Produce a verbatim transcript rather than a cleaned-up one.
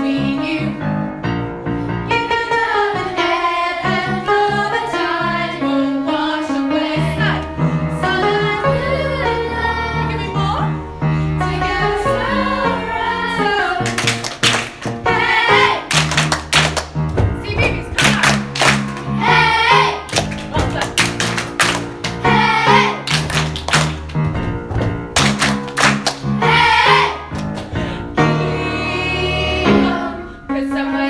between you. You know that and all the time won't wash away. So I would like give me more to get us around. Hey, see babies, come on. Hey, well done. Hey, hey, keep on, 'cause somewhere